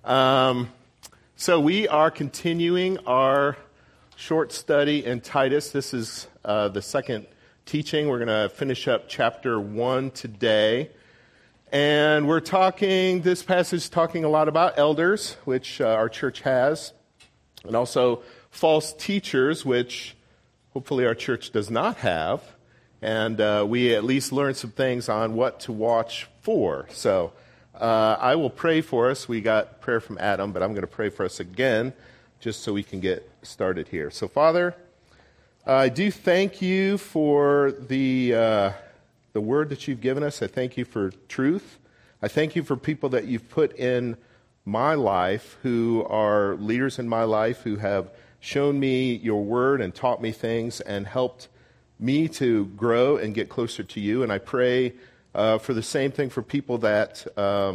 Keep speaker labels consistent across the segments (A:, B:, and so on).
A: So we are continuing our short study in Titus. This is the second teaching. We're going to finish up chapter 1 today. And we're talking, this passage is talking a lot about elders, which our church has, and also false teachers, which hopefully our church does not have. And we at least learned some things on what to watch for. So I will pray for us. We got prayer from Adam, but I'm going to pray for us again, just so we can get started here. So, Father, I do thank you for the word that you've given us. I thank you for truth. I thank you for people that you've put in my life who are leaders in my life who have shown me your word and taught me things and helped me to grow and get closer to you. And I pray for the same thing for people that,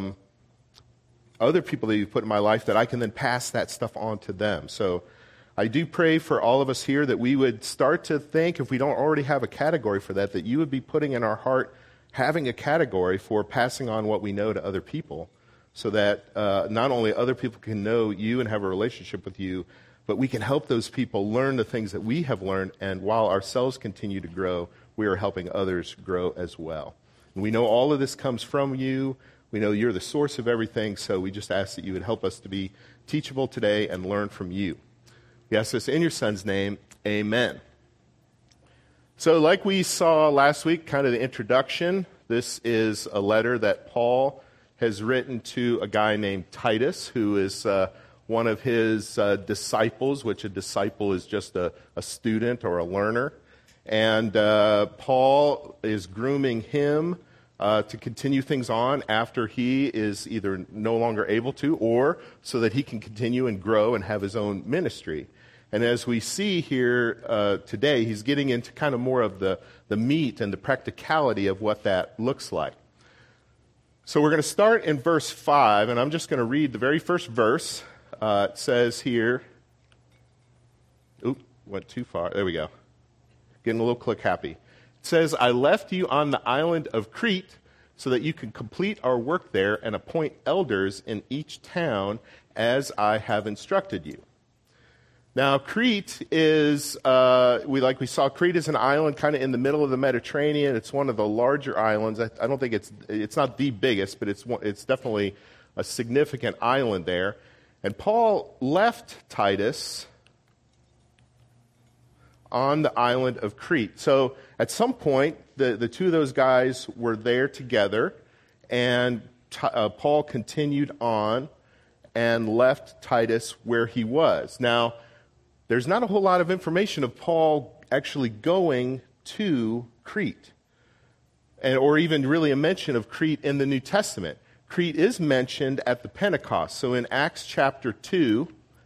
A: other people that you've put in my life, that I can then pass that stuff on to them. So I do pray for all of us here that we would start to think, if we don't already have a category for that, that you would be putting in our heart having a category for passing on what we know to other people, so that not only other people can know you and have a relationship with you, but we can help those people learn the things that we have learned, and while ourselves continue to grow, we are helping others grow as well. And we know all of this comes from you. We know you're the source of everything, so we just ask that you would help us to be teachable today and learn from you. We ask this in your Son's name, amen. So like we saw last week, kind of the introduction, this is a letter that Paul has written to a guy named Titus, who is one of his disciples, which a disciple is just a student or a learner. And Paul is grooming him to continue things on after he is either no longer able to, or so that he can continue and grow and have his own ministry. And as we see here today, he's getting into kind of more of the meat and the practicality of what that looks like. So we're going to start in verse 5, and I'm just going to read the very first verse. It says here, went too far. There we go. Getting a little click happy. It says, I left you on the island of Crete so that you could complete our work there and appoint elders in each town as I have instructed you. Now, Crete is, we saw, Crete is an island kind of in the middle of the Mediterranean. It's one of the larger islands. I don't think it's not the biggest, but it's definitely a significant island there. And Paul left Titus on the island of Crete. So at some point, the two of those guys were there together, and Paul continued on and left Titus where he was. Now, there's not a whole lot of information of Paul actually going to Crete, or even really a mention of Crete in the New Testament. Crete is mentioned at the Pentecost. So in Acts chapter 2,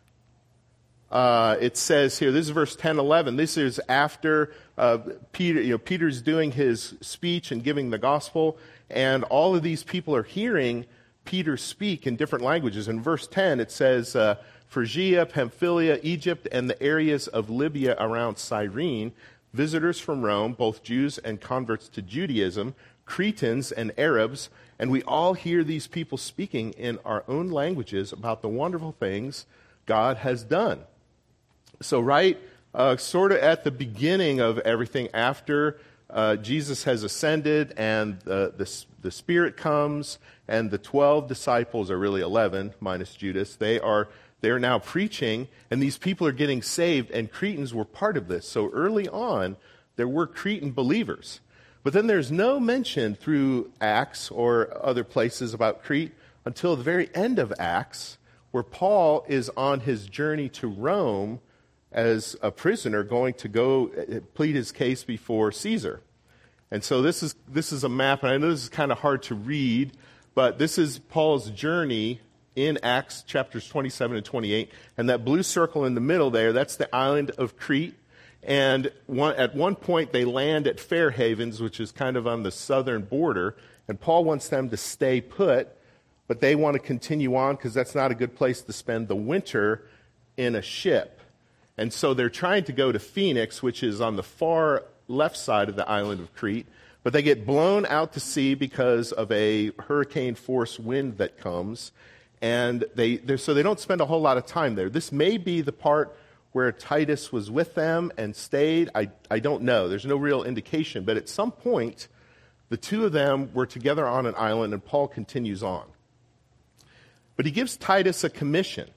A: it says here, this is verse 10, 11. This is after Peter. Peter's doing his speech and giving the gospel, and all of these people are hearing Peter speak in different languages. In verse 10, it says, Phrygia, Pamphylia, Egypt, and the areas of Libya around Cyrene, visitors from Rome, both Jews and converts to Judaism, Cretans and Arabs, and we all hear these people speaking in our own languages about the wonderful things God has done. So right sort of at the beginning of everything, after Jesus has ascended and the Spirit comes, and the 12 disciples are really 11, minus Judas, they're now preaching, and these people are getting saved, and Cretans were part of this. So early on, there were Cretan believers. But then there's no mention through Acts or other places about Crete until the very end of Acts, where Paul is on his journey to Rome as a prisoner, going to go plead his case before Caesar. And so this is a map, and I know this is kind of hard to read, but this is Paul's journey in Acts chapters 27 and 28. And that blue circle in the middle there, that's the island of Crete. And at one point, they land at Fair Havens, which is kind of on the southern border. And Paul wants them to stay put, but they want to continue on because that's not a good place to spend the winter in a ship. And so they're trying to go to Phoenix, which is on the far left side of the island of Crete. But they get blown out to sea because of a hurricane-force wind that comes. And so they don't spend a whole lot of time there. This may be the part where Titus was with them and stayed. I don't know. There's no real indication. But at some point, the two of them were together on an island, and Paul continues on. But he gives Titus a commission.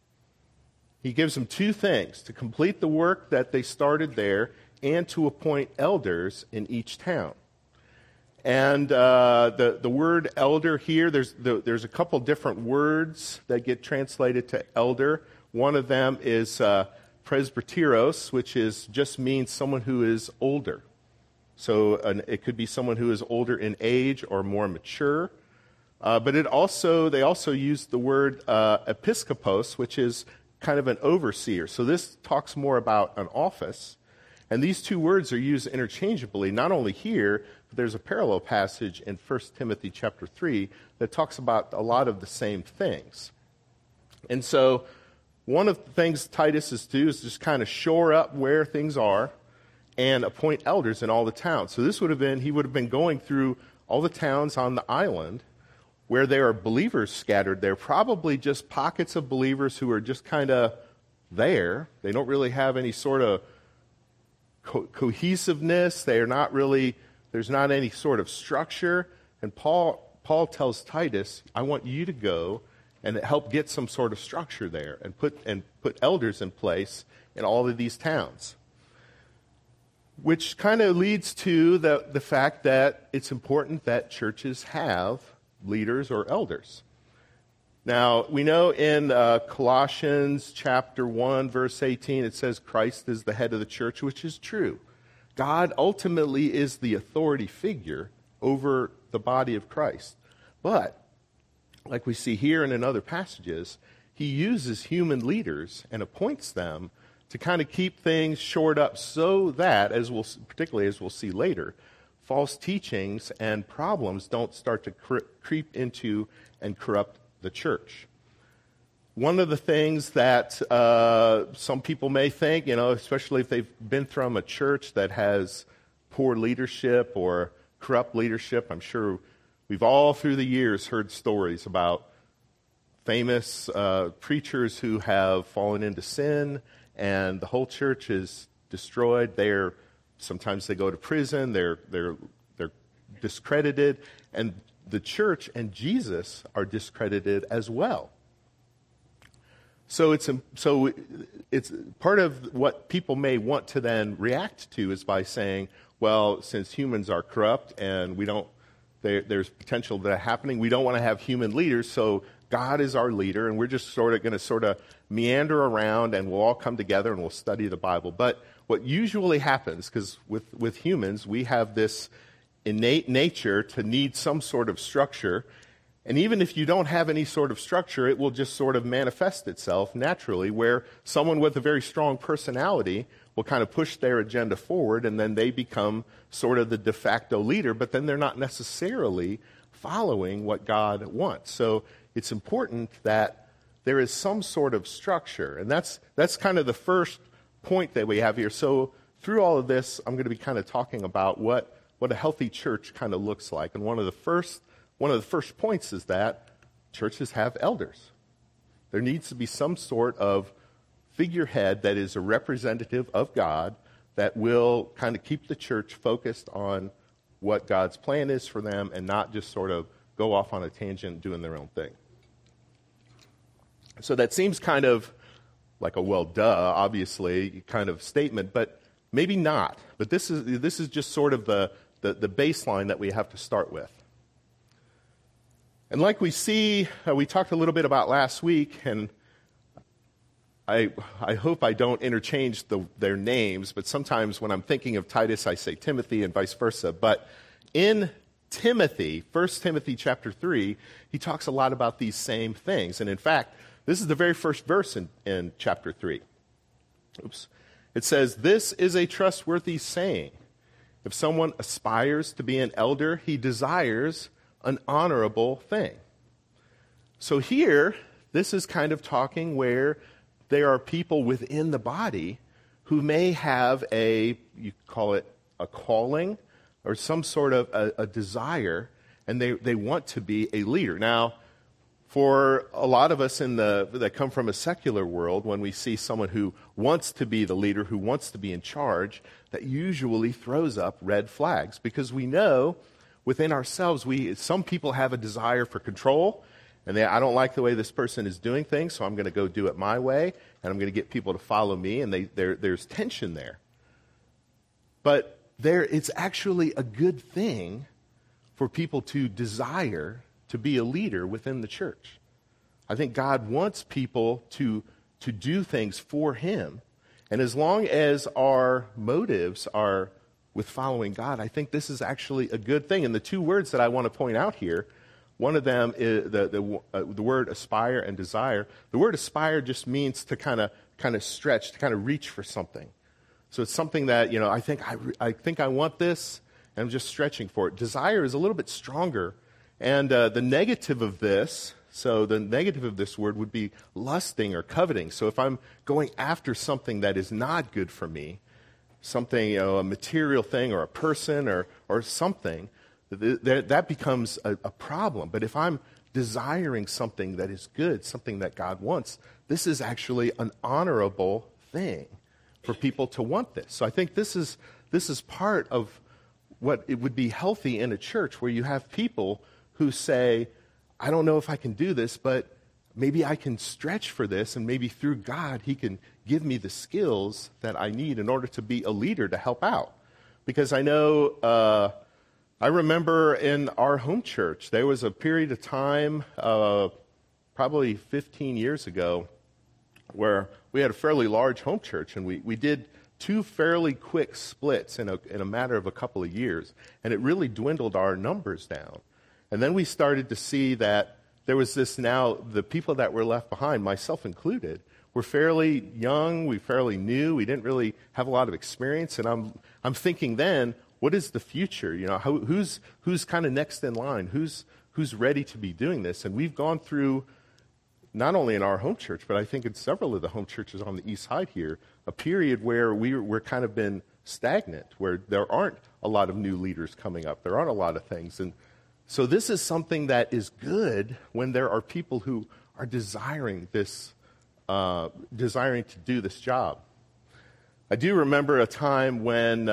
A: He gives him two things: to complete the work that they started there and to appoint elders in each town. And the word elder here, there's a couple different words that get translated to elder. One of them is presbyteros, which just means someone who is older. So it could be someone who is older in age or more mature. But they also use the word episkopos, which is kind of an overseer. So this talks more about an office. And these two words are used interchangeably, not only here, but there's a parallel passage in 1 Timothy chapter 3 that talks about a lot of the same things. And so one of the things Titus is to do is just kind of shore up where things are and appoint elders in all the towns. So he would have been going through all the towns on the island where there are believers scattered there, probably just pockets of believers who are just kind of there. They don't really have any sort of cohesiveness. There's not any sort of structure. And Paul tells Titus, I want you to go and help get some sort of structure there and put elders in place in all of these towns. Which kind of leads to the fact that it's important that churches have leaders or elders. Now, we know in Colossians chapter 1, verse 18, it says Christ is the head of the church, which is true. God ultimately is the authority figure over the body of Christ. But, like we see here and in other passages, he uses human leaders and appoints them to kind of keep things shored up so that, particularly as we'll see later, false teachings and problems don't start to creep into and corrupt the church. One of the things that some people may think, especially if they've been from a church that has poor leadership or corrupt leadership, I'm sure we've all through the years heard stories about famous preachers who have fallen into sin and the whole church is destroyed. Sometimes they go to prison, they're discredited, and the church and Jesus are discredited as well. So it's part of what people may want to then react to is by saying, well, since humans are corrupt and there's potential that happening, we don't want to have human leaders, so God is our leader, and we're just going to meander around, and we'll all come together and we'll study the Bible. But what usually happens, because with humans, we have this innate nature to need some sort of structure. And even if you don't have any sort of structure, it will just sort of manifest itself naturally, where someone with a very strong personality will kind of push their agenda forward, and then they become sort of the de facto leader, but then they're not necessarily following what God wants. So it's important that there is some sort of structure. And that's kind of the first point that we have here. So through all of this, I'm going to be kind of talking about what a healthy church kind of looks like. And one of the first points is that churches have elders. There needs to be some sort of figurehead that is a representative of God that will kind of keep the church focused on what God's plan is for them and not just sort of go off on a tangent doing their own thing. So that seems kind of like a well, duh, obviously, kind of statement, but maybe not. But this is just sort of the baseline that we have to start with. And like we see, we talked a little bit about last week, and I hope I don't interchange their names, but sometimes when I'm thinking of Titus, I say Timothy and vice versa. But in Timothy, 1 Timothy chapter 3, he talks a lot about these same things. And in fact, this is the very first verse in chapter 3. It says, "This is a trustworthy saying. If someone aspires to be an elder, he desires an honorable thing." So here, this is kind of talking where there are people within the body who may have you call it a calling or some sort of a desire, and they want to be a leader. Now, For a lot of us that come from a secular world, when we see someone who wants to be the leader, who wants to be in charge, that usually throws up red flags, because we know within ourselves, some people have a desire for control, and I don't like the way this person is doing things, so I'm going to go do it my way, and I'm going to get people to follow me, and there's tension there. But it's actually a good thing for people to desire to be a leader within the church. I think God wants people to do things for him. And as long as our motives are with following God, I think this is actually a good thing. And the two words that I want to point out here, one of them is the word aspire and desire. The word aspire just means to kind of stretch, to kind of reach for something. So it's something that, I think I want this, and I'm just stretching for it. Desire is a little bit stronger. And the negative of this word would be lusting or coveting. So if I'm going after something that is not good for me, something, a material thing or a person or something, that becomes a problem. But if I'm desiring something that is good, something that God wants, this is actually an honorable thing for people to want this. So I think this is part of what it would be healthy in a church, where you have people who say, I don't know if I can do this, but maybe I can stretch for this, and maybe through God, he can give me the skills that I need in order to be a leader to help out. Because I know, I remember in our home church, there was a period of time, probably 15 years ago, where we had a fairly large home church, and we did 2 fairly quick splits in a matter of a couple of years, and it really dwindled our numbers down. And then we started to see that there was the people that were left behind, myself included, were fairly young, we fairly new, we didn't really have a lot of experience, and I'm thinking then, what is the future? Who's kind of next in line? Who's ready to be doing this? And we've gone through, not only in our home church, but I think in several of the home churches on the east side here, a period where we're kind of been stagnant, where there aren't a lot of new leaders coming up. There aren't a lot of things. And so this is something that is good when there are people who are desiring to do this job. I do remember a time when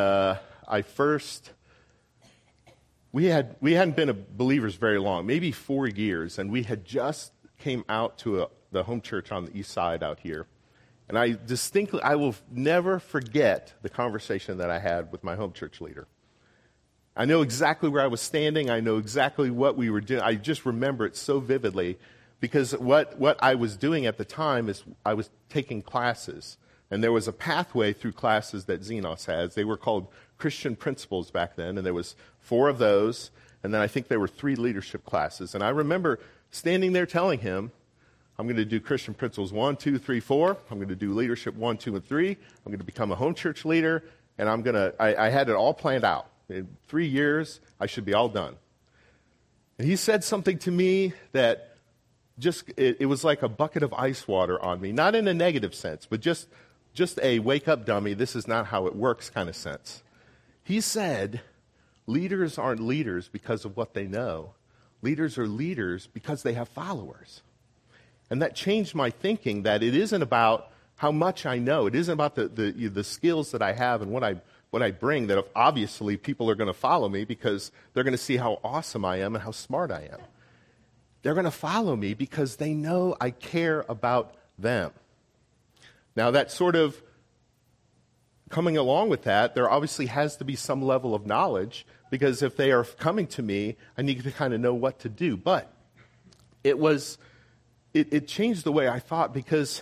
A: we hadn't been believers very long, maybe 4 years, and we had just came out to the home church on the east side out here. And I will never forget the conversation that I had with my home church leader. I know exactly where I was standing. I know exactly what we were doing. I just remember it so vividly, because what I was doing at the time is I was taking classes. And there was a pathway through classes that Xenos has. They were called Christian Principles back then, and there was 4 of those. And then I think there were 3 leadership classes. And I remember standing there telling him, I'm going to do Christian Principles 1, 2, 3, 4. I'm going to do Leadership 1, 2, and 3. I'm going to become a home church leader. And I had it all planned out. In 3 years, I should be all done. And he said something to me that it was like a bucket of ice water on me. Not in a negative sense, but just a wake-up dummy, this is not how it works kind of sense. He said, leaders aren't leaders because of what they know. Leaders are leaders because they have followers. And that changed my thinking, that it isn't about how much I know. It isn't about the skills that I have and what I bring, that obviously people are going to follow me because they're going to see how awesome I am and how smart I am. They're going to follow me because they know I care about them. Now, that sort of coming along with that, there obviously has to be some level of knowledge, because if they are coming to me, I need to kind of know what to do. But it changed the way I thought, because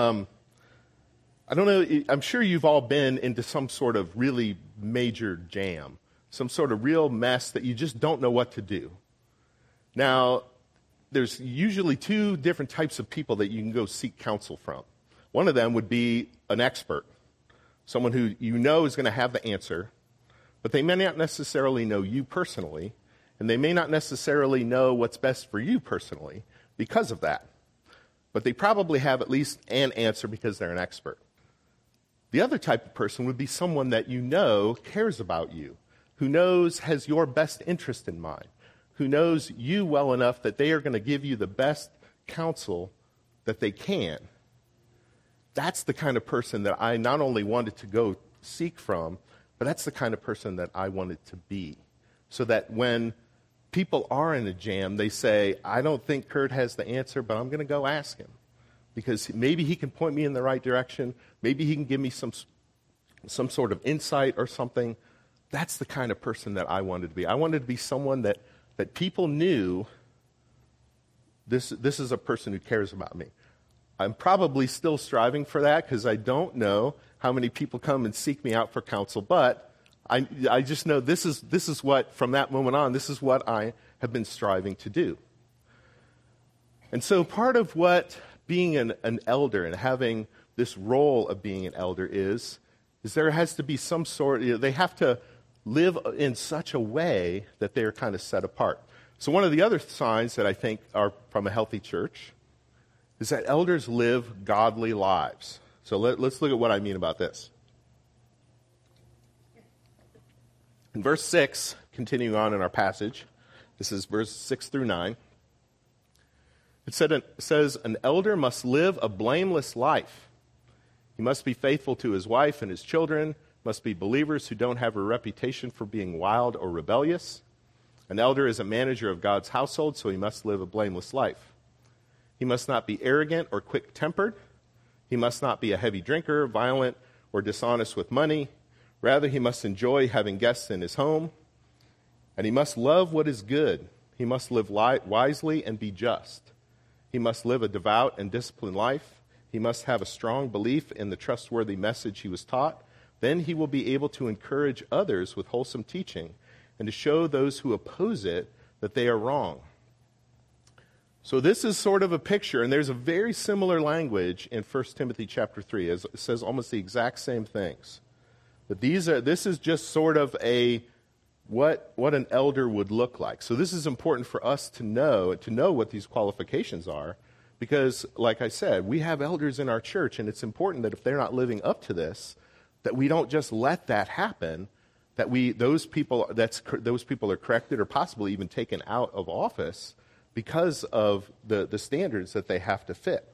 A: I don't know, I'm sure you've all been into some sort of really major jam, some sort of real mess that you just don't know what to do. Now, there's usually 2 different types of people that you can go seek counsel from. One of them would be an expert, someone who you know is going to have the answer, but they may not necessarily know you personally, and they may not necessarily know what's best for you personally because of that. But they probably have at least an answer because they're an expert. The other type of person would be someone that you know cares about you, who has your best interest in mind, who knows you well enough that they are going to give you the best counsel that they can. That's the kind of person that I not only wanted to go seek from, but that's the kind of person that I wanted to be. So that when people are in a jam, they say, I don't think Kurt has the answer, but I'm going to go ask him. Because maybe he can point me in the right direction. Maybe he can give me some sort of insight or something. That's the kind of person that I wanted to be. I wanted to be someone that people knew this is a person who cares about me. I'm probably still striving for that because I don't know how many people come and seek me out for counsel, but I just know this is what, from that moment on, this is what I have been striving to do. And so part of what being an elder and having this role of being an elder is there has to be some sort, they have to live in such a way that they're kind of set apart. So one of the other signs that I think are from a healthy church is that elders live godly lives. So let's look at what I mean about this. In verse 6, continuing on in our passage, this is verse 6 through 9, it says, an elder must live a blameless life. He must be faithful to his wife and his children, must be believers who don't have a reputation for being wild or rebellious. An elder is a manager of God's household, so he must live a blameless life. He must not be arrogant or quick-tempered. He must not be a heavy drinker, violent, or dishonest with money. Rather, he must enjoy having guests in his home. And he must love what is good. He must live wisely and be just. He must live a devout and disciplined life. He must have a strong belief in the trustworthy message he was taught. Then he will be able to encourage others with wholesome teaching and to show those who oppose it that they are wrong. So this is sort of a picture, and there's a very similar language in 1 Timothy chapter 3. It says almost the exact same things. But this is just sort of what an elder would look like. So this is important for us to know what these qualifications are, because, like I said, we have elders in our church, and it's important that if they're not living up to this, that we don't just let that happen, that those people are corrected or possibly even taken out of office because of the standards that they have to fit.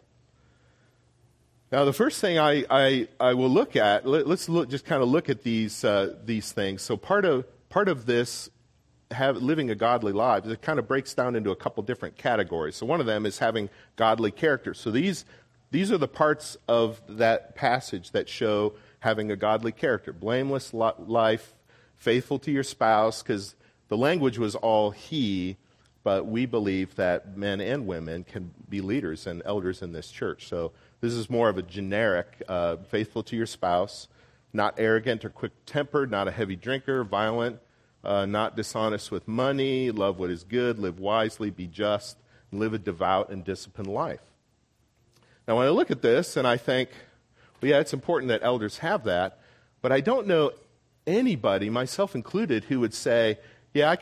A: Now, the first thing I will look at, let's just kind of look at these things. So part of this, living a godly life, it kind of breaks down into a couple different categories. So one of them is having godly character. So these are the parts of that passage that show having a godly character. Blameless life, faithful to your spouse, because the language was all he, but we believe that men and women can be leaders and elders in this church. So this is more of a generic, faithful to your spouse, not arrogant or quick-tempered, not a heavy drinker, violent, not dishonest with money, love what is good, live wisely, be just, and live a devout and disciplined life. Now, when I look at this and I think, well, yeah, it's important that elders have that, but I don't know anybody, myself included, who would say, yeah,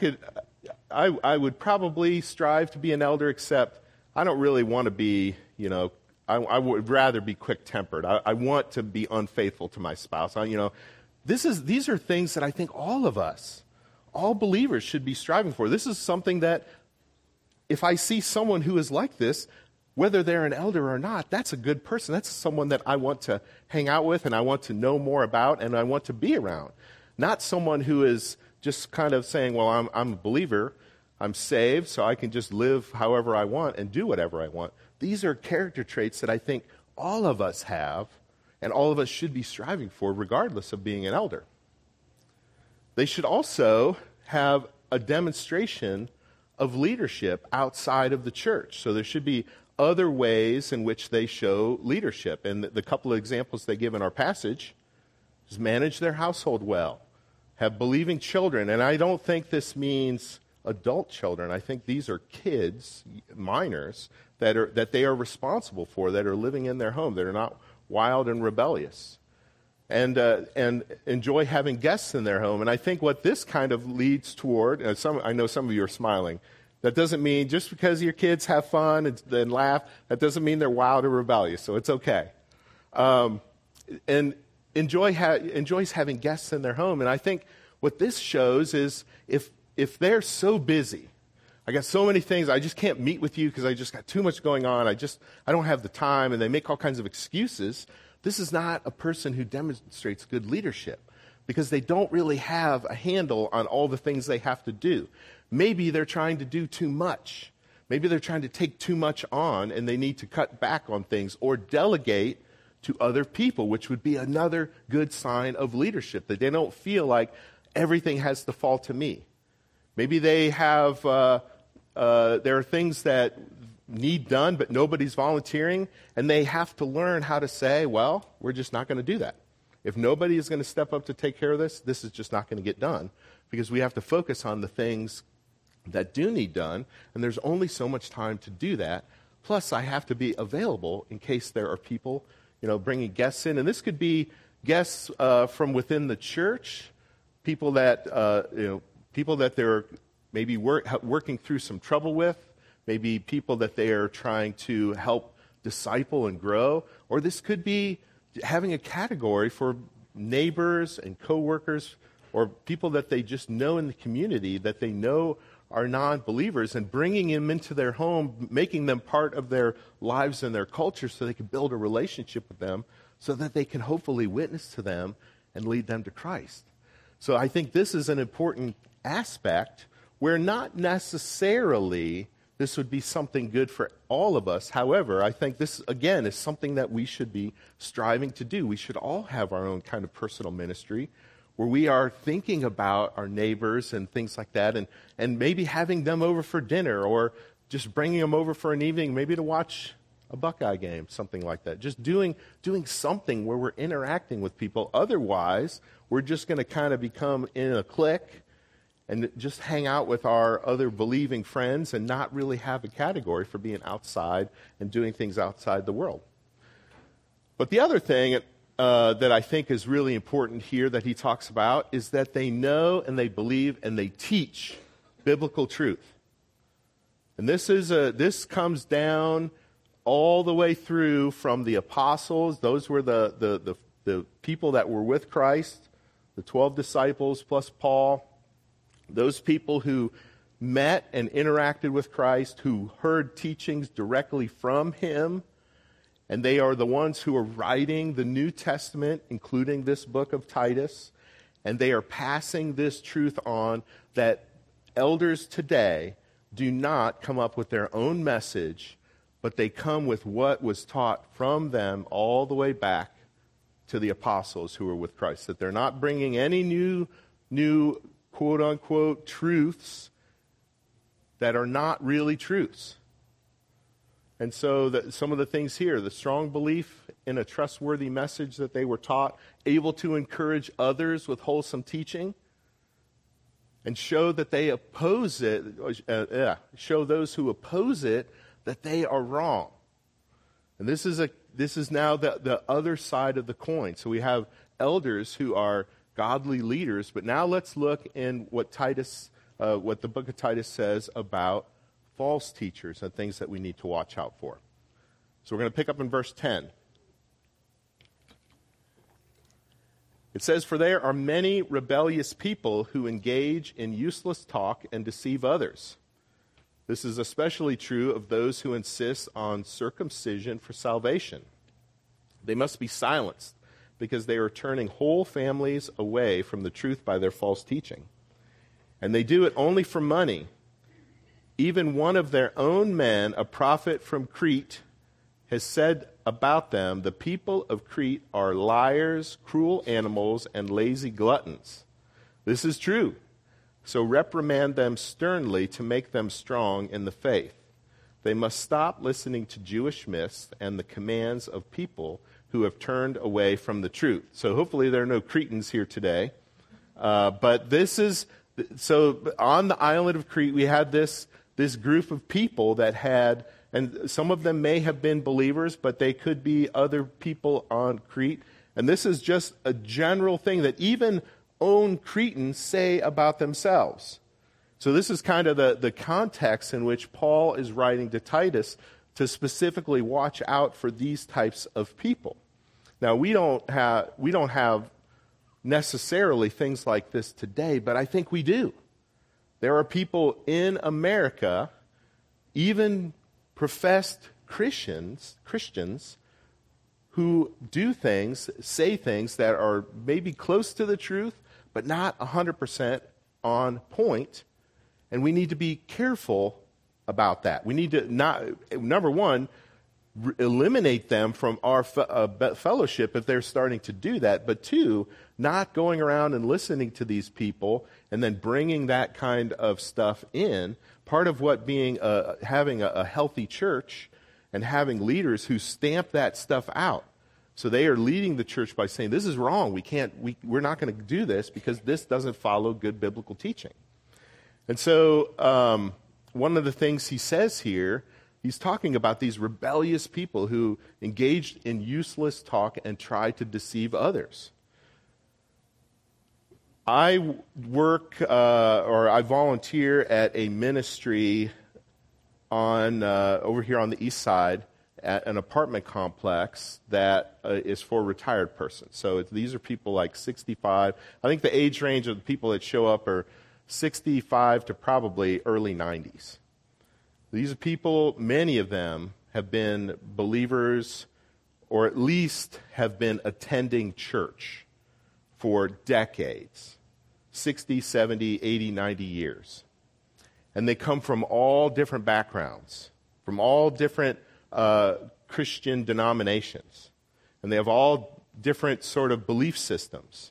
A: I would probably strive to be an elder, except I don't really want to be, I would rather be quick-tempered. I want to be unfaithful to my spouse. These are things that I think all of us, all believers should be striving for. This is something that if I see someone who is like this, whether they're an elder or not, that's a good person. That's someone that I want to hang out with and I want to know more about and I want to be around. Not someone who is just kind of saying, well, I'm a believer, I'm saved, so I can just live however I want and do whatever I want. These are character traits that I think all of us have and all of us should be striving for regardless of being an elder. They should also have a demonstration of leadership outside of the church. So there should be other ways in which they show leadership. And the couple of examples they give in our passage is manage their household well, have believing children. And I don't think this means adult children. I think these are kids, minors, that they are responsible for, that are living in their home, that are not wild and rebellious. And enjoy having guests in their home. And I think what this kind of leads toward, I know some of you are smiling, that doesn't mean just because your kids have fun and laugh, that doesn't mean they're wild or rebellious, so it's okay. And enjoys having guests in their home. And I think what this shows is if they're so busy, I got so many things. I just can't meet with you because I just got too much going on. I don't have the time. And they make all kinds of excuses. This is not a person who demonstrates good leadership because they don't really have a handle on all the things they have to do. Maybe they're trying to do too much. Maybe they're trying to take too much on and they need to cut back on things or delegate to other people, which would be another good sign of leadership, that they don't feel like everything has to fall to me. Maybe they have, there are things that need done, but nobody's volunteering, and they have to learn how to say, well, we're just not going to do that. If nobody is going to step up to take care of this, this is just not going to get done, because we have to focus on the things that do need done, and there's only so much time to do that. Plus, I have to be available in case there are people, bringing guests in, and this could be guests from within the church, people that they're maybe working through some trouble with, maybe people that they are trying to help disciple and grow, or this could be having a category for neighbors and coworkers or people that they just know in the community that they know are non-believers, and bringing them into their home, making them part of their lives and their culture so they can build a relationship with them so that they can hopefully witness to them and lead them to Christ. So I think this is an important aspect where not necessarily this would be something good for all of us. However, I think this, again, is something that we should be striving to do. We should all have our own kind of personal ministry where we are thinking about our neighbors and things like that, and maybe having them over for dinner or just bringing them over for an evening, maybe to watch a Buckeye game, something like that. Just doing something where we're interacting with people. Otherwise, we're just going to kind of become in a clique and just hang out with our other believing friends and not really have a category for being outside and doing things outside the world. But the other thing that I think is really important here that he talks about is that they know and they believe and they teach biblical truth. And this comes down all the way through from the apostles. Those were the people that were with Christ, the 12 disciples plus Paul. Those people who met and interacted with Christ, who heard teachings directly from him, and they are the ones who are writing the New Testament, including this book of Titus, and they are passing this truth on that elders today do not come up with their own message, but they come with what was taught from them all the way back to the apostles who were with Christ. That they're not bringing any new quote-unquote truths that are not really truths. And so some of the things here, the strong belief in a trustworthy message that they were taught, able to encourage others with wholesome teaching, and show that they oppose it, show those who oppose it that they are wrong. And this is now the other side of the coin. So we have elders who are godly leaders, but now let's look in what the book of Titus says about false teachers and things that we need to watch out for. So we're going to pick up in verse 10. It says, "For there are many rebellious people who engage in useless talk and deceive others. This is especially true of those who insist on circumcision for salvation. They must be silenced because they are turning whole families away from the truth by their false teaching. And they do it only for money. Even one of their own men, a prophet from Crete, has said about them, the people of Crete are liars, cruel animals, and lazy gluttons. This is true. So reprimand them sternly to make them strong in the faith. They must stop listening to Jewish myths and the commands of people who have turned away from the truth." So hopefully there are no Cretans here today. But so on the island of Crete, we had this group of people that had, and some of them may have been believers, but they could be other people on Crete. And this is just a general thing that even own Cretans say about themselves. So this is kind of the context in which Paul is writing to Titus to specifically watch out for these types of people. Now, we don't have necessarily things like this today, but I think we do. There are people in America, even professed Christians, who do things, say things that are maybe close to the truth, but not 100% on point. And we need to be careful about that. We need to not, number one, eliminate them from our fellowship if they're starting to do that. But two, not going around and listening to these people and then bringing that kind of stuff in. Part of what being having a healthy church and having leaders who stamp that stuff out. So they are leading the church by saying, this is wrong. We're not going to do this because this doesn't follow good biblical teaching. And so one of the things he says here, he's talking about these rebellious people who engaged in useless talk and tried to deceive others. I work or I volunteer at a ministry on over here on the east side at an apartment complex that is for retired persons. So these are people like 65. I think the age range of the people that show up are 65 to probably early 90s. These are people, many of them have been believers or at least have been attending church for decades, 60, 70, 80, 90 years. And they come from all different backgrounds, from all different Christian denominations. And they have all different sort of belief systems.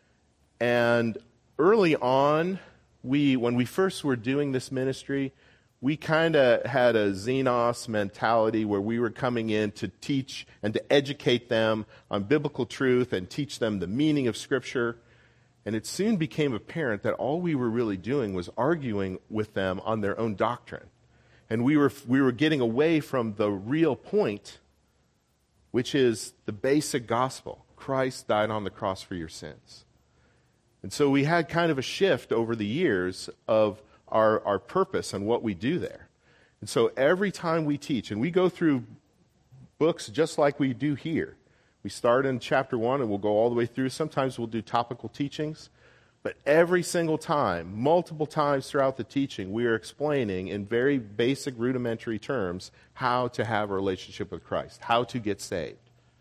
A: And early on, when we first were doing this ministry, we kind of had a Xenos mentality where we were coming in to teach and to educate them on biblical truth and teach them the meaning of Scripture. And it soon became apparent that all we were really doing was arguing with them on their own doctrine. And we were getting away from the real point, which is the basic gospel. Christ died on the cross for your sins. And so we had kind of a shift over the years of our purpose and what we do there. And so every time we teach, and we go through books just like we do here. We start in chapter 1 and we'll go all the way through. Sometimes we'll do topical teachings. But every single time, multiple times throughout the teaching, we are explaining in very basic, rudimentary terms how to have a relationship with Christ, how to get saved,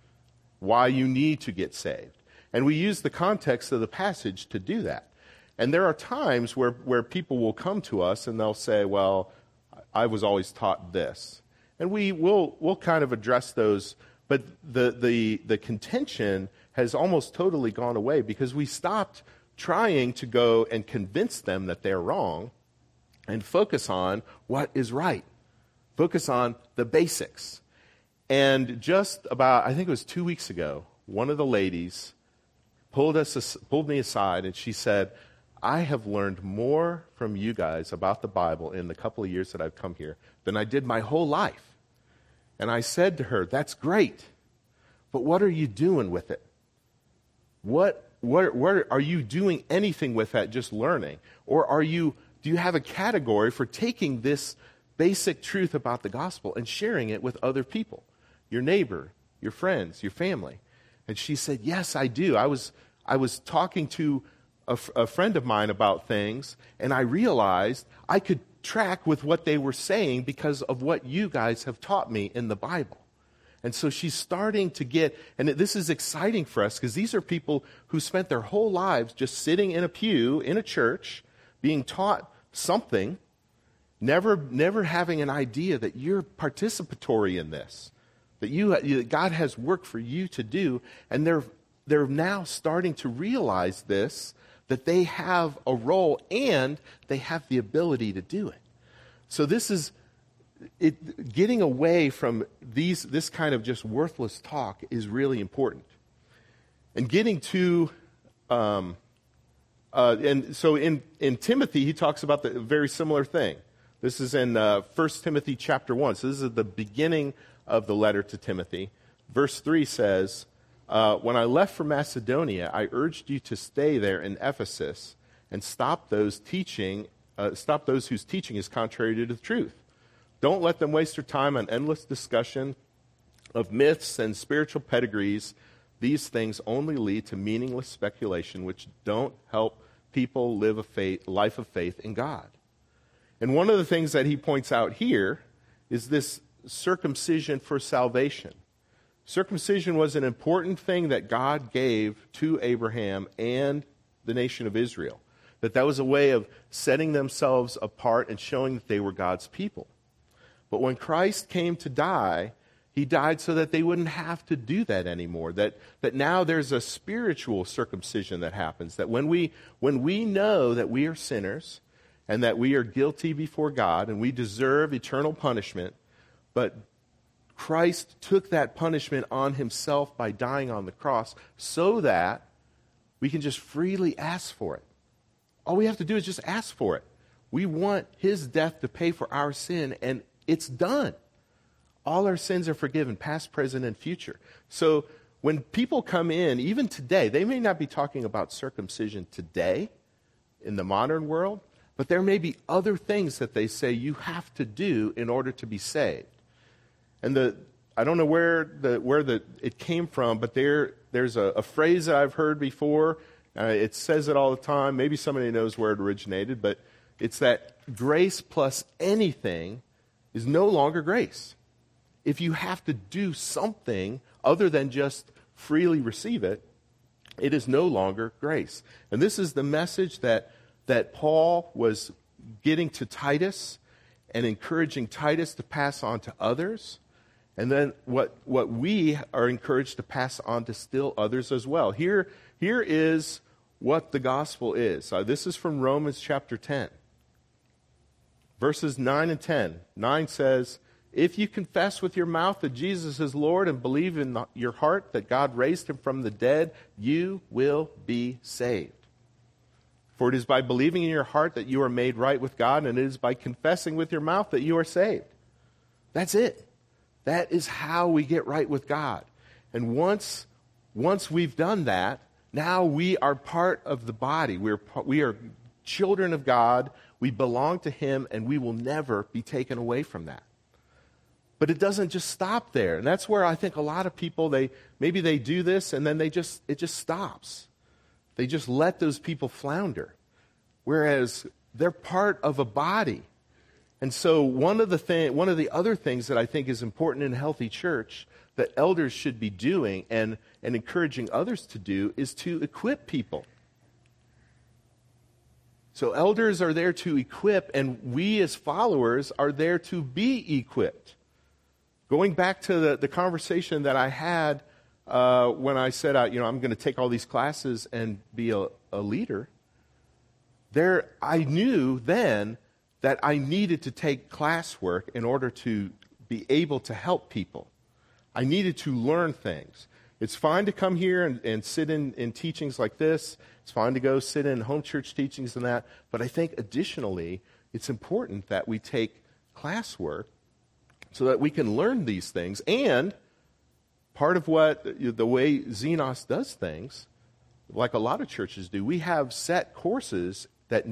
A: why you need to get saved. And we use the context of the passage to do that. And there are times where people will come to us and they'll say, well, I was always taught this. And we'll kind of address those, but the contention has almost totally gone away because we stopped trying to go and convince them that they're wrong and focus on what is right. Focus on the basics. And just about, I think it was 2 weeks ago, one of the ladies pulled me aside and she said, I have learned more from you guys about the Bible in the couple of years that I've come here than I did my whole life. And I said to her, that's great, but what are you doing with it? What are you doing anything with that, just learning? Or do you have a category for taking this basic truth about the gospel and sharing it with other people, your neighbor, your friends, your family? And she said, yes, I do. I was talking to a friend of mine about things, and I realized I could track with what they were saying because of what you guys have taught me in the Bible. And so she's starting to get, and this is exciting for us because these are people who spent their whole lives just sitting in a pew in a church, being taught something, never having an idea that you're participatory in this, that God has work for you to do, and they're now starting to realize this, that they have a role and they have the ability to do it. So this is getting away from this kind of just worthless talk is really important. And getting to, and so in Timothy, he talks about the very similar thing. This is in 1 Timothy chapter 1. So this is the beginning of the letter to Timothy. Verse 3 says, when I left for Macedonia, I urged you to stay there in Ephesus and stop those whose teaching is contrary to the truth. Don't let them waste their time on endless discussion of myths and spiritual pedigrees. These things only lead to meaningless speculation, which don't help people live a life of faith in God. And one of the things that he points out here is this circumcision for salvation. Circumcision was an important thing that God gave to Abraham and the nation of Israel. That was a way of setting themselves apart and showing that they were God's people. But when Christ came to die, he died so that they wouldn't have to do that anymore. That now there's a spiritual circumcision that happens. That when we know that we are sinners and that we are guilty before God and we deserve eternal punishment, but Christ took that punishment on himself by dying on the cross so that we can just freely ask for it. All we have to do is just ask for it. We want his death to pay for our sin, and it's done. All our sins are forgiven, past, present, and future. So when people come in, even today, they may not be talking about circumcision today in the modern world, but there may be other things that they say you have to do in order to be saved. And I don't know where it came from, but there's a phrase that I've heard before. It says it all the time. Maybe somebody knows where it originated, but it's that grace plus anything is no longer grace. If you have to do something other than just freely receive it, it is no longer grace. And this is the message that Paul was getting to Titus and encouraging Titus to pass on to others. And then what we are encouraged to pass on to still others as well. Here is what the gospel is. This is from Romans chapter 10. Verses 9 and 10. 9 says, "If you confess with your mouth that Jesus is Lord and believe in your heart that God raised him from the dead, you will be saved. For it is by believing in your heart that you are made right with God, and it is by confessing with your mouth that you are saved." That's it. That is how we get right with God. And once we've done that, now we are part of the body. We are children of God. We belong to him, and we will never be taken away from that. But it doesn't just stop there. And that's where I think a lot of people, maybe they do this, and then it just stops. They just let those people flounder. Whereas they're part of a body. And so one of the other things that I think is important in a healthy church that elders should be doing and encouraging others to do is to equip people. So elders are there to equip, and we as followers are there to be equipped. Going back to the conversation that I had when I said, I'm going to take all these classes and be a leader, I knew then that I needed to take classwork in order to be able to help people. I needed to learn things. It's fine to come here and sit in teachings like this. It's fine to go sit in home church teachings and that. But I think additionally, it's important that we take classwork so that we can learn these things. And part of the way Xenos does things, like a lot of churches do, we have set courses that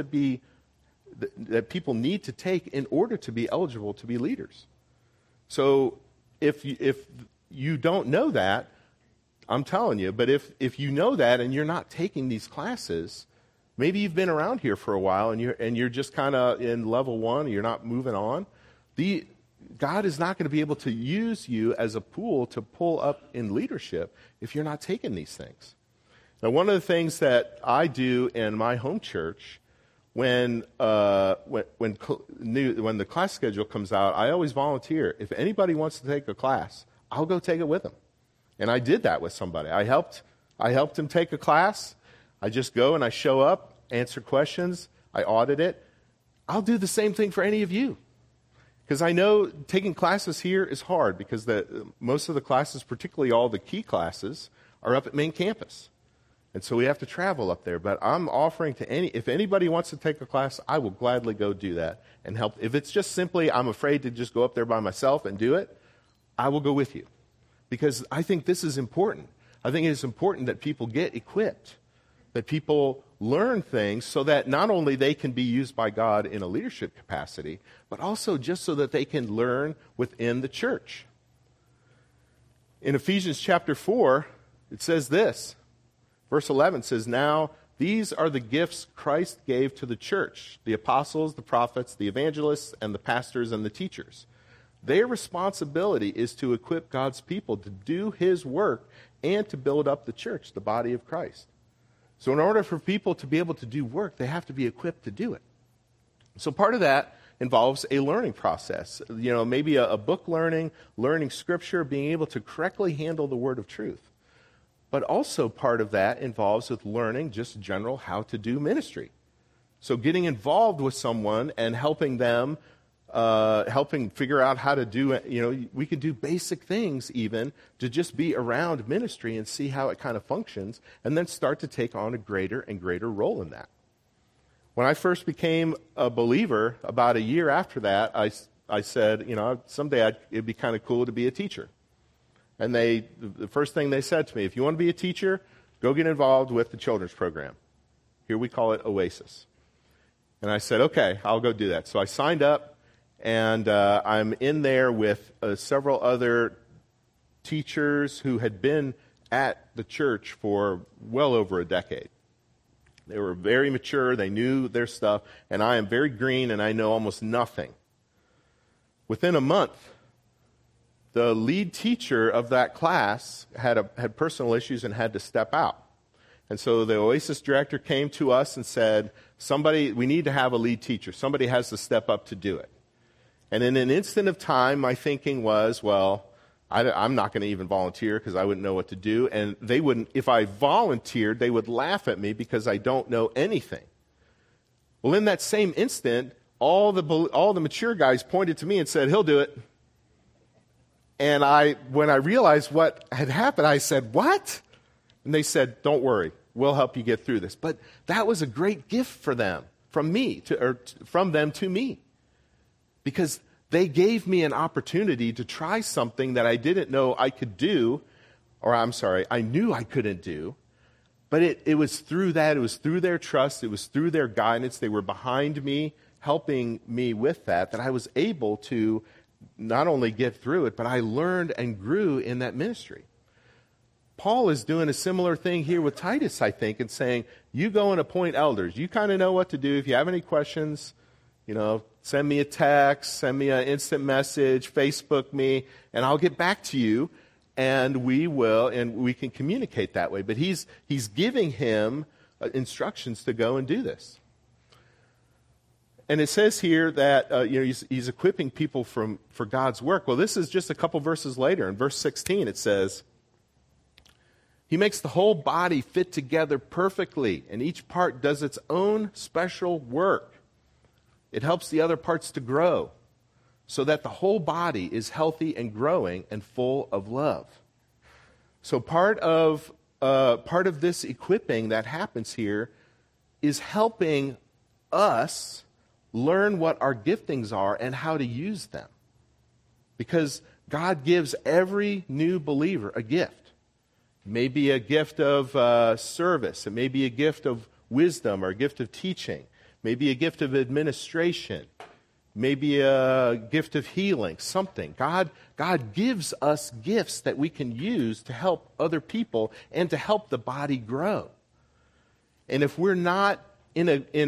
A: that people need to take in order to be eligible to be leaders. So if you don't know that, I'm telling you, but if you know that and you're not taking these classes, maybe you've been around here for a while and you're just kind of in level 1, and you're not moving on. God is not going to be able to use you as a pool to pull up in leadership if you're not taking these things. Now, one of the things that I do in my home church, when the class schedule comes out, I always volunteer. If anybody wants to take a class, I'll go take it with them. And I did that with somebody. I helped him take a class. I just go and I show up, answer questions, I audit it. I'll do the same thing for any of you. Because I know taking classes here is hard because most of the classes, particularly all the key classes, are up at main campus. And so we have to travel up there. But I'm offering if anybody wants to take a class, I will gladly go do that and help. If it's just simply I'm afraid to just go up there by myself and do it, I will go with you. Because I think this is important. I think it is important that people get equipped, that people learn things so that not only they can be used by God in a leadership capacity, but also just so that they can learn within the church. In Ephesians chapter 4, it says this. Verse 11 says, "Now These are the gifts Christ gave to the church, the apostles, the prophets, the evangelists, and the pastors and the teachers. Their responsibility is to equip God's people to do his work and to build up the church, the body of Christ. So in order for people to be able to do work, they have to be equipped to do it. So part of that involves a learning process. Maybe a book learning scripture, being able to correctly handle the word of truth. But also part of that involves with learning just general how to do ministry. So getting involved with someone and helping them, helping figure out how to do it. We can do basic things even to just be around ministry and see how it kind of functions, and then start to take on a greater and greater role in that. When I first became a believer, about a year after that, I said, someday it'd be kind of cool to be a teacher. And the first thing they said to me, if you want to be a teacher, go get involved with the children's program. Here we call it Oasis. And I said, okay, I'll go do that. So I signed up, and I'm in there with several other teachers who had been at the church for well over a decade. They were very mature, they knew their stuff, and I am very green and I know almost nothing. Within a month, the lead teacher of that class had personal issues and had to step out. And so the Oasis director came to us and said, we need to have a lead teacher. Somebody has to step up to do it. And in an instant of time, my thinking was, I'm not going to even volunteer because I wouldn't know what to do. And they wouldn't, if I volunteered, they would laugh at me because I don't know anything. Well, in that same instant, all the mature guys pointed to me and said, he'll do it. And when I realized what had happened, I said, what? And they said, don't worry, we'll help you get through this. But that was a great gift for them, from them to me. Because they gave me an opportunity to try something that I didn't know I could do, I knew I couldn't do. But it was through that, it was through their trust, it was through their guidance, they were behind me, helping me with that I was able to not only get through it, but I learned and grew in that ministry. Paul is doing a similar thing here with Titus, I think, and saying, you go and appoint elders. You kind of know what to do. If you have any questions, send me a text, send me an instant message, Facebook me, and I'll get back to you, and we can communicate that way. But he's giving him instructions to go and do this. And it says here that he's equipping people for God's work. Well, this is just a couple verses later. In verse 16, it says, he makes the whole body fit together perfectly, and each part does its own special work. It helps the other parts to grow, so that the whole body is healthy and growing and full of love. So part of this equipping that happens here is helping us learn what our giftings are and how to use them. Because God gives every new believer a gift. It may be a gift of service. It may be a gift of wisdom or a gift of teaching. Maybe a gift of administration, maybe a gift of healing, something. God gives us gifts that we can use to help other people and to help the body grow. And if we're not in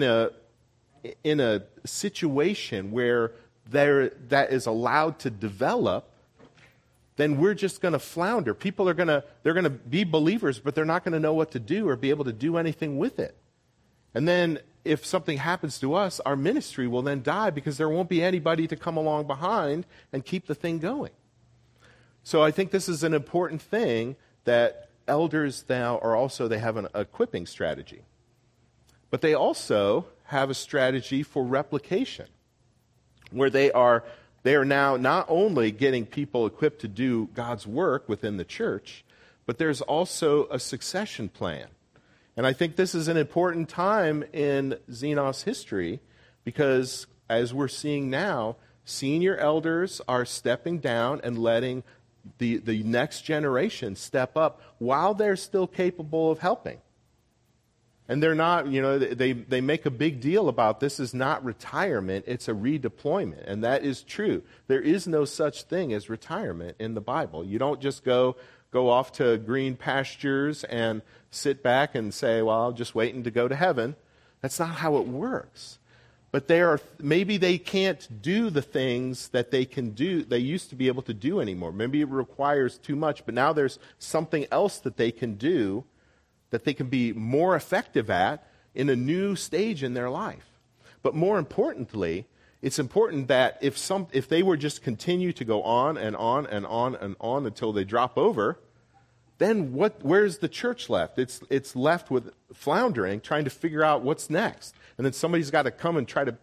A: a situation where that is allowed to develop, then we're just going to flounder. People they're going to be believers, but they're not going to know what to do or be able to do anything with it. And then if something happens to us, our ministry will then die because there won't be anybody to come along behind and keep the thing going. So I think this is an important thing that elders now they have an equipping strategy. But they also have a strategy for replication, where they are now not only getting people equipped to do God's work within the church, but there's also a succession plan. And I think this is an important time in Xenos history because, as we're seeing now, senior elders are stepping down and letting the next generation step up while they're still capable of helping. And they're not, they make a big deal about this is not retirement, it's a redeployment. And that is true. There is no such thing as retirement in the Bible. You don't just go off to green pastures and sit back and say, well, I'm just waiting to go to heaven. That's not how it works. But maybe they can't do the things that they used to be able to do anymore. Maybe it requires too much, but now there's something else that they can do that they can be more effective at in a new stage in their life. But more importantly, it's important that if they were just continue to go on and on and on and on until they drop over, then where's the church left? It's left with floundering, trying to figure out what's next. And then somebody's got to come and try to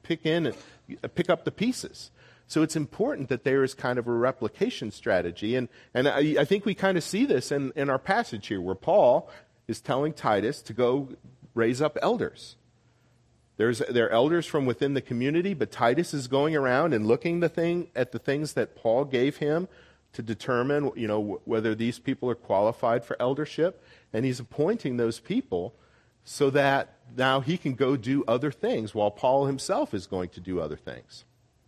A: pick up the pieces. So it's important that there is kind of a replication strategy. And I think we kind of see this in our passage here, where Paul is telling Titus to go raise up elders. There are elders from within the community, but Titus is going around and looking at the things that Paul gave him to determine, whether these people are qualified for eldership. And he's appointing those people so that now he can go do other things while Paul himself is going to do other things.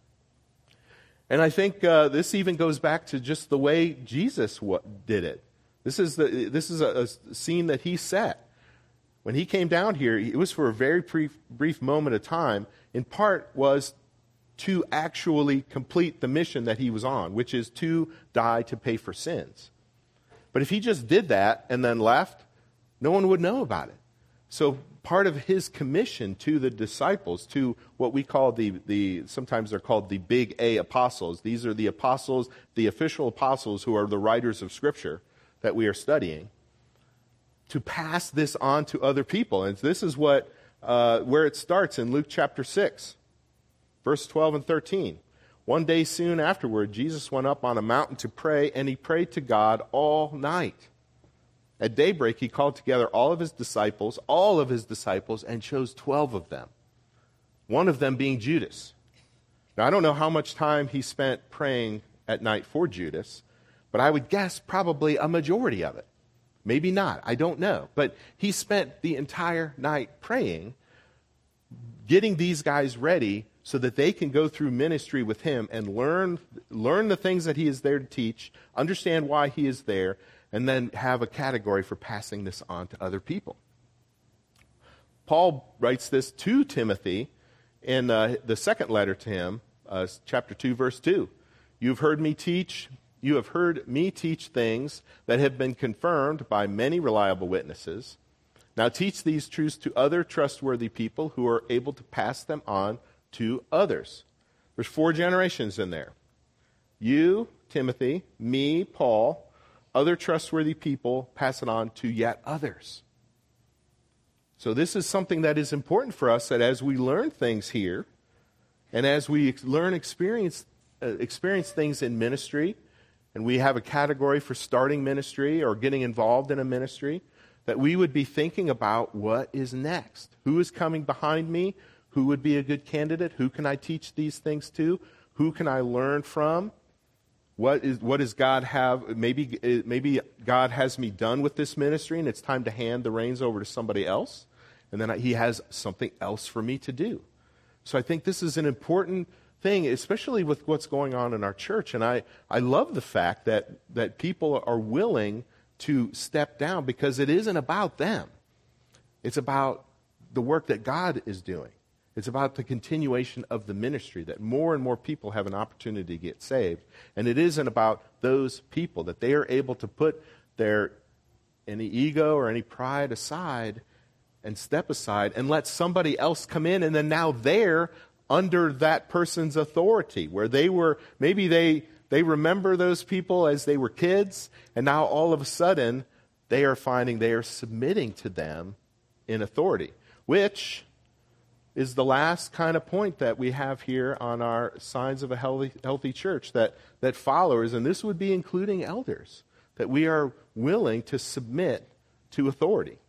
A: And I think this even goes back to just the way Jesus did it. This is a scene that he set. When he came down here, it was for a very brief moment of time. In part was to actually complete the mission that he was on, which is to die to pay for sins. But if he just did that and then left, no one would know about it. So part of his commission to the disciples, to what we call sometimes they're called the Big A apostles. These are the apostles, the official apostles who are the writers of Scripture that we are studying, to pass this on to other people. And this is where it starts in Luke chapter 6. Verse 12 and 13. One day soon afterward, Jesus went up on a mountain to pray, and he prayed to God all night. At daybreak, he called together all of his disciples, and chose 12 of them, one of them being Judas. Now, I don't know how much time he spent praying at night for Judas, but I would guess probably a majority of it. Maybe not. I don't know. But he spent the entire night praying, getting these guys ready so that they can go through ministry with him and learn the things that he is there to teach, understand why he is there, and then have a category for passing this on to other people. Paul writes this to Timothy in the second letter to him, chapter 2, verse 2. You have heard me teach things that have been confirmed by many reliable witnesses. Now teach these truths to other trustworthy people who are able to pass them on to others. There's 4 generations in there. You, Timothy, me, Paul, other trustworthy people pass it on to yet others. So this is something that is important for us, that as we learn things here, and as we experience things in ministry, and we have a category for starting ministry or getting involved in a ministry, that we would be thinking about what is next. Who is coming behind me? Who would be a good candidate? Who can I teach these things to? Who can I learn from? What does God have? Maybe God has me done with this ministry and it's time to hand the reins over to somebody else. And then he has something else for me to do. So I think this is an important thing, especially with what's going on in our church. And I love the fact that people are willing to step down, because it isn't about them. It's about the work that God is doing. It's about the continuation of the ministry, that more and more people have an opportunity to get saved. And it isn't about those people, that they are able to put any ego or any pride aside and step aside and let somebody else come in, and then now they're under that person's authority, where maybe they remember those people as they were kids, and now all of a sudden they are finding they are submitting to them in authority, which is the last kind of point that we have here on our signs of a healthy church, that followers, and this would be including elders, that we are willing to submit to authority.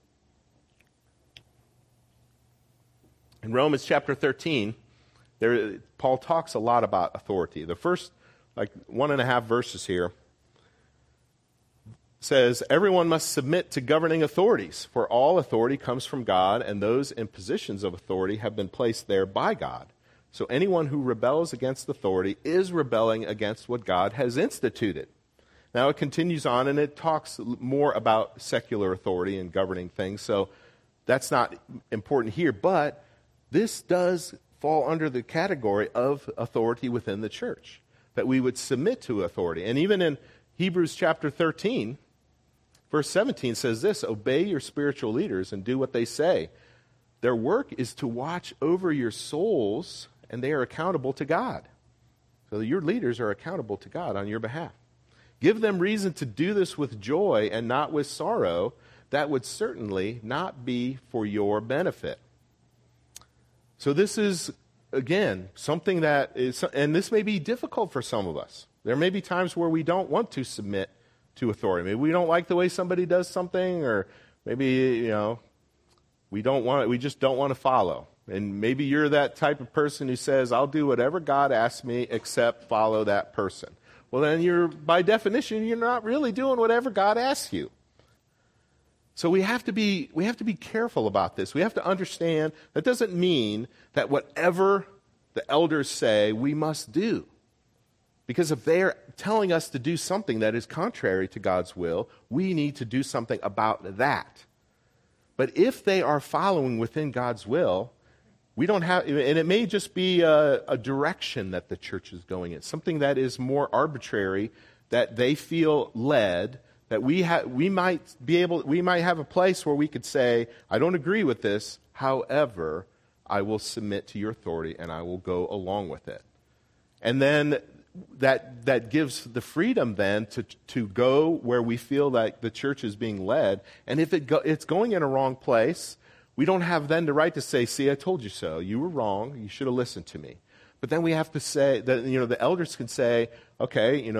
A: In Romans chapter 13, Paul talks a lot about authority. The first 1.5 verses here, says, everyone must submit to governing authorities, for all authority comes from God, and those in positions of authority have been placed there by God. So anyone who rebels against authority is rebelling against what God has instituted. Now it continues on, and it talks more about secular authority and governing things, so that's not important here, but this does fall under the category of authority within the church, that we would submit to authority. And even in Hebrews chapter 13, verse 17 says this, obey your spiritual leaders and do what they say. Their work is to watch over your souls, and they are accountable to God. So your leaders are accountable to God on your behalf. Give them reason to do this with joy and not with sorrow. That would certainly not be for your benefit. So this is, again, something that is, and this may be difficult for some of us. There may be times where we don't want to submit to authority. Maybe we don't like the way somebody does something, or maybe, we just don't want to follow. And maybe you're that type of person who says, I'll do whatever God asks me except follow that person. Well, then by definition, you're not really doing whatever God asks you. So we have to be careful about this. We have to understand that doesn't mean that whatever the elders say we must do. Because if they're telling us to do something that is contrary to God's will, we need to do something about that. But if they are following within God's will, we don't have, and it may just be a direction that the church is going in, something that is more arbitrary, that they feel led, that we might have a place where we could say, I don't agree with this, however, I will submit to your authority and I will go along with it. And then that gives the freedom then to go where we feel like the church is being led. And if it's going in a wrong place, we don't have then the right to say, see, I told you so. You were wrong. You should have listened to me. But then we have to say that, the elders can say, okay,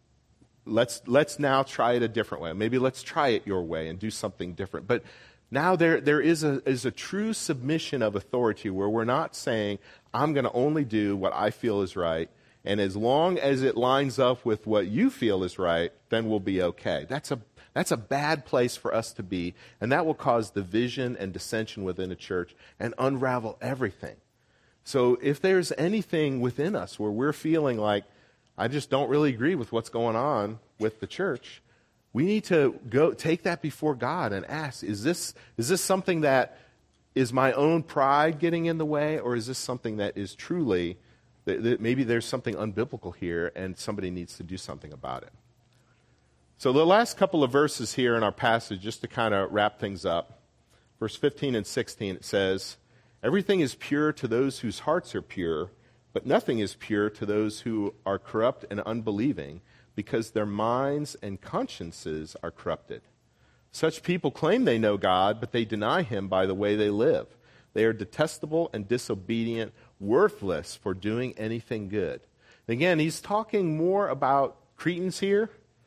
A: let's now try it a different way. Maybe let's try it your way and do something different. But now there is a true submission of authority where we're not saying, I'm going to only do what I feel is right, and as long as it lines up with what you feel is right, then we'll be okay. That's a bad place for us to be, and that will cause division and dissension within a church and unravel everything. So if there's anything within us where we're feeling like, I just don't really agree with what's going on with the church, we need to go take that before God and ask, is this something that is my own pride getting in the way, or is this something that is truly, that maybe there's something unbiblical here and somebody needs to do something about it? So the last couple of verses here in our passage, just to kind of wrap things up, verse 15 and 16, it says, everything is pure to those whose hearts are pure, but nothing is pure to those who are corrupt and unbelieving, because their minds and consciences are corrupted. Such people claim they know God, but they deny him by the way they live. They are detestable and disobedient, worthless for doing anything good. Again, he's talking more about Cretans here.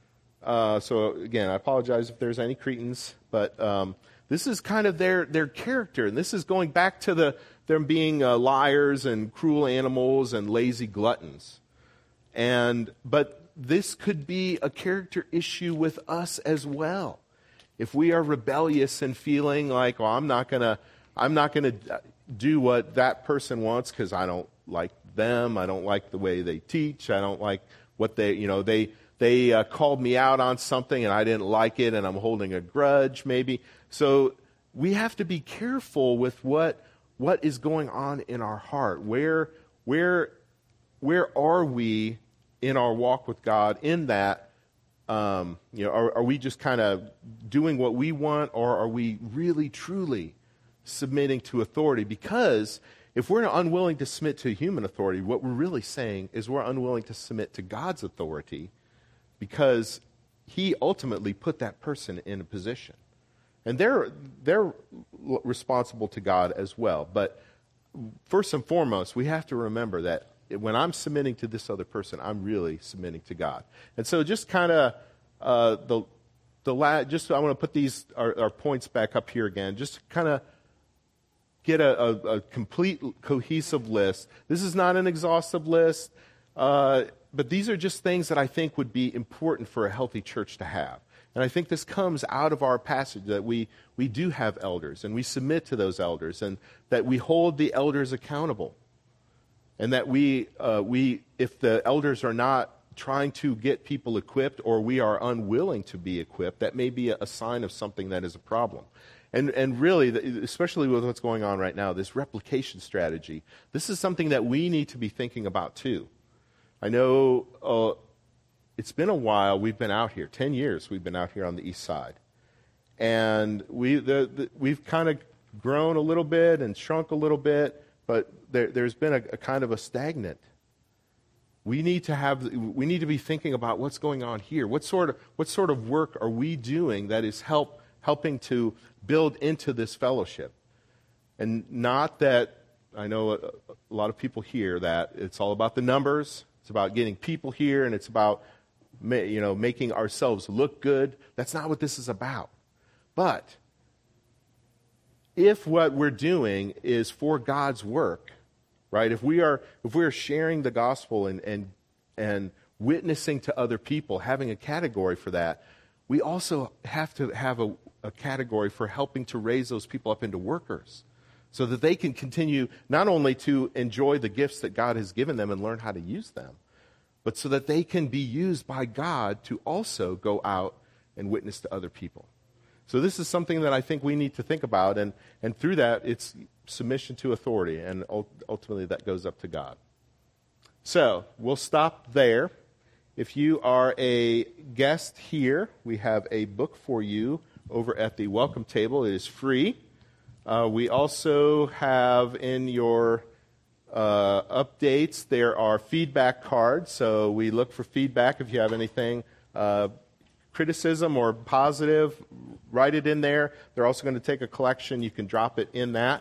A: So again, I apologize if there's any Cretans, but this is kind of their character, and this is going back to them being liars and cruel animals and lazy gluttons. But this could be a character issue with us as well. If we are rebellious and feeling like, well, I'm not gonna do what that person wants because I don't like them, I don't like the way they teach, I don't like what they called me out on something and I didn't like it and I'm holding a grudge maybe. So we have to be careful with what is going on in our heart. Where are we in our walk with God in that, are we just kind of doing what we want, or are we really, truly submitting to authority? Because if we're unwilling to submit to human authority, what we're really saying is we're unwilling to submit to God's authority, because he ultimately put that person in a position. And they're responsible to God as well. But first and foremost, we have to remember that when I'm submitting to this other person, I'm really submitting to God. And so just kind of I want to put these our points back up here again, just to kind of get a complete cohesive list. This is not an exhaustive list, but these are just things that I think would be important for a healthy church to have. And I think this comes out of our passage, that we do have elders, and we submit to those elders, and that we hold the elders accountable. And that if the elders are not trying to get people equipped, or we are unwilling to be equipped, that may be a sign of something that is a problem. And really, especially with what's going on right now, this replication strategy, this is something that we need to be thinking about too. I know it's been a while. We've been out here, 10 years we've been out here on the east side. And we've kind of grown a little bit and shrunk a little bit, but there's been a kind of a stagnant. We need to be thinking about what's going on here. What sort of work are we doing that is helping to build into this fellowship? And not that, I know a lot of people hear that it's all about the numbers. It's about getting people here, and it's about making ourselves look good. That's not what this is about. But if what we're doing is for God's work, right? If we are sharing the gospel and witnessing to other people, having a category for that, we also have to have a category for helping to raise those people up into workers, so that they can continue not only to enjoy the gifts that God has given them and learn how to use them, but so that they can be used by God to also go out and witness to other people. So this is something that I think we need to think about, and through that, it's submission to authority, and ultimately that goes up to God. So we'll stop there. If you are a guest here, we have a book for you over at the welcome table. It is free. We also have in your updates, there are feedback cards. So we look for feedback. If you have anything, criticism or positive, write it in there. They're also going to take a collection. You can drop it in that.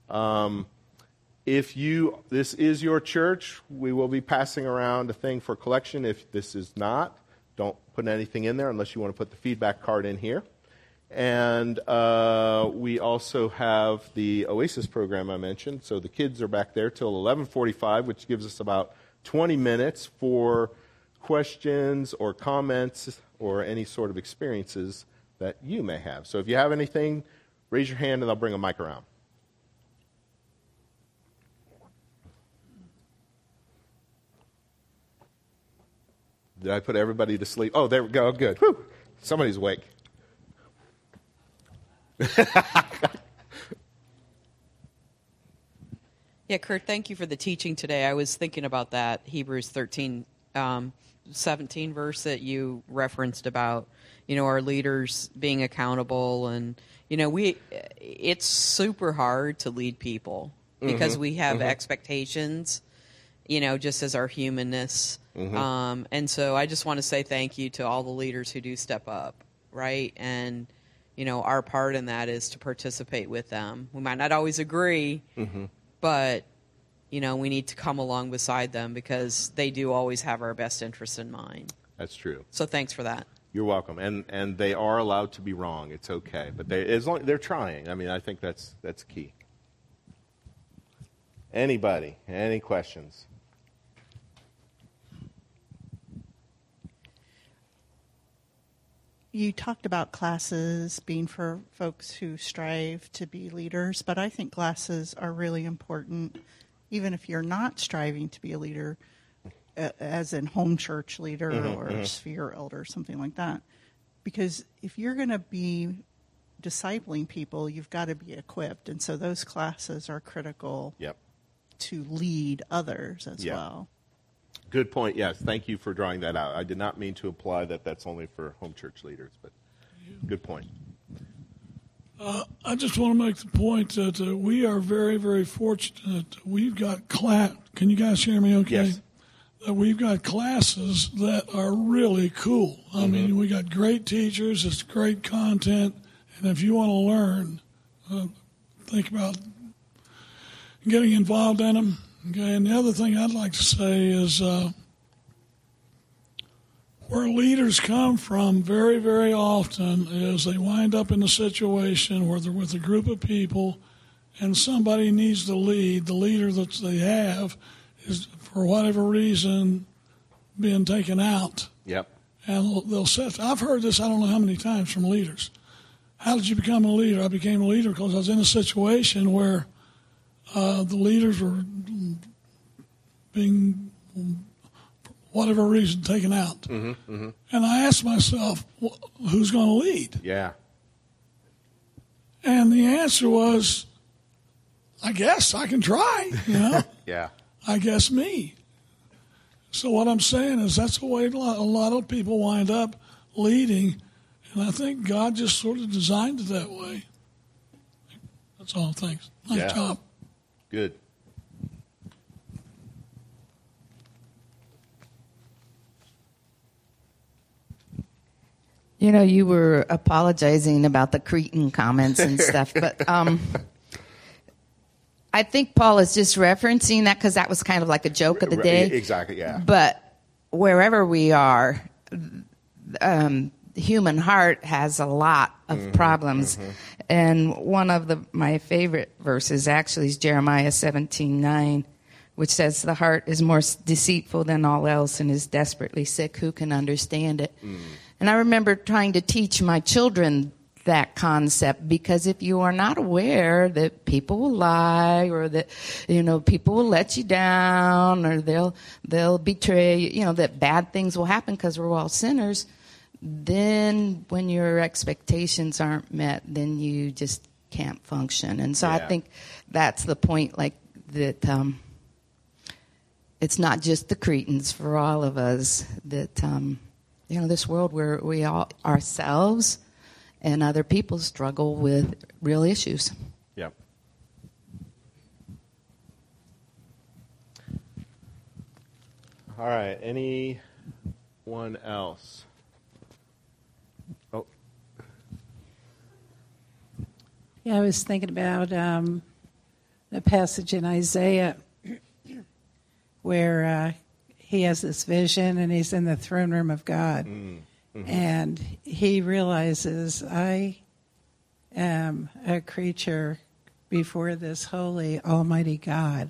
A: If this is your church, we will be passing around a thing for collection. If this is not, don't put anything in there unless you want to put the feedback card in here. And we also have the Oasis program I mentioned. So the kids are back there till 11:45, which gives us about 20 minutes for questions or comments or any sort of experiences that you may have. So if you have anything, raise your hand and I'll bring a mic around. Did I put everybody to sleep? Oh, there we go. Good. Whew. Somebody's awake.
B: Yeah, Kurt, thank you for the teaching today. I was thinking about that Hebrews 13, 17 verse that you referenced about, our leaders being accountable. And, it's super hard to lead people because we have expectations, just as our humanness. And so I just want to say thank you to all the leaders who do step up, right? And, our part in that is to participate with them. We might not always agree, but, we need to come along beside them because they do always have our best interests in mind.
A: That's true.
B: So thanks for that.
A: You're welcome. And they are allowed to be wrong. It's okay. But as long they're trying. I mean, I think that's key. Anybody? Any questions?
C: You talked about classes being for folks who strive to be leaders, but I think classes are really important, even if you're not striving to be a leader, as in home church leader or sphere elder, something like that. Because if you're going to be discipling people, you've got to be equipped. And so those classes are critical to lead others as well.
A: Good point. Yes, thank you for drawing that out. I did not mean to imply that that's only for home church leaders, but good point.
D: I just want to make the point that we are very, very fortunate. We've got Can you guys hear me okay?
A: Yes.
D: We've got classes that are really cool. I mean, we got great teachers. It's great content. And if you want to learn, think about getting involved in them. Okay, and the other thing I'd like to say is where leaders come from very, very often is they wind up in a situation where they're with a group of people and somebody needs to lead. The leader that they have is, for whatever reason, being taken out.
A: Yep.
D: And they'll set, I've heard this I don't know how many times from leaders. How did you become a leader? I became a leader because I was in a situation where the leaders were being, for whatever reason, taken out. Mm-hmm, mm-hmm. And I asked myself, who's going to lead?
A: Yeah.
D: And the answer was, I guess I can try,
A: Yeah.
D: I guess me. So what I'm saying is that's the way a lot of people wind up leading, and I think God just sort of designed it that way. That's all. Thanks. Nice job.
A: Good.
E: You were apologizing about the Cretan comments and stuff, but I think Paul is just referencing that because that was kind of like a joke of the day.
A: Exactly, yeah.
E: But wherever we are, the human heart has a lot of problems. Mm-hmm. And one of my favorite verses actually is Jeremiah 17:9, which says, the heart is more deceitful than all else and is desperately sick. Who can understand it? Mm. And I remember trying to teach my children that concept, because if you are not aware that people will lie, or that people will let you down, or they'll betray you, that bad things will happen because we're all sinners, then when your expectations aren't met, then you just can't function. And so I think that's the point, like that it's not just the Cretans, for all of us, that this world where we all ourselves and other people struggle with real issues.
A: Yep. All right. Anyone else? Oh.
F: Yeah, I was thinking about the passage in Isaiah where he has this vision and he's in the throne room of God. Mm-hmm. And he realizes, I am a creature before this holy, almighty God.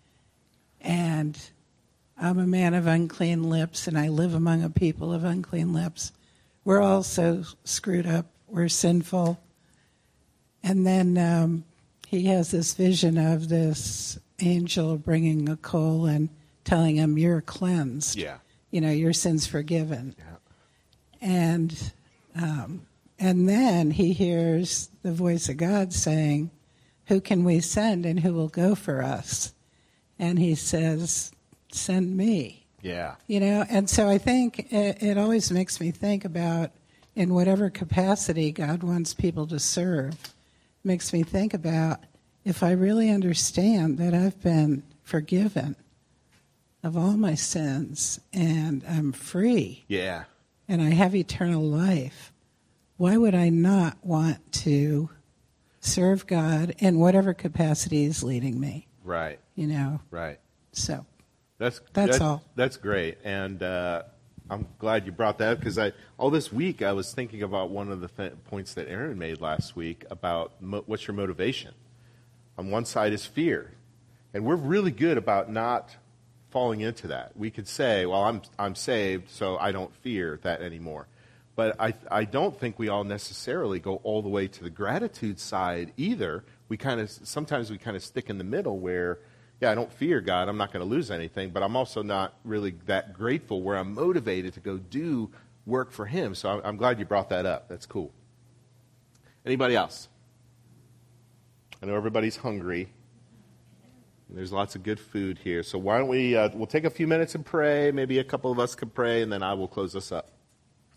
F: And I'm a man of unclean lips, and I live among a people of unclean lips. We're all so screwed up. We're sinful. And then he has this vision of this angel bringing a coal and telling him, you're cleansed.
A: Yeah.
F: Your sin's forgiven.
A: Yeah.
F: And then he hears the voice of God saying, who can we send and who will go for us? And he says, send me.
A: Yeah.
F: And so I think it always makes me think about, in whatever capacity God wants people to serve, makes me think about, if I really understand that I've been forgiven of all my sins and I'm free.
A: Yeah.
F: And I have eternal life, why would I not want to serve God in whatever capacity is leading me?
A: Right. Right.
F: So
A: that's
F: all.
A: That's great. And I'm glad you brought that up, because all this week I was thinking about one of the points that Aaron made last week about what's your motivation. On one side is fear. And we're really good about not falling into that. We could say, well, I'm saved, so I don't fear that anymore. But I don't think we all necessarily go all the way to the gratitude side either. Sometimes we kind of stick in the middle where, I don't fear God, I'm not going to lose anything, but I'm also not really that grateful, where I'm motivated to go do work for Him. So I'm glad you brought that up. That's cool. Anybody else? I know everybody's hungry. There's lots of good food here. So why don't we'll take a few minutes and pray. Maybe a couple of us can pray, and then I will close us up.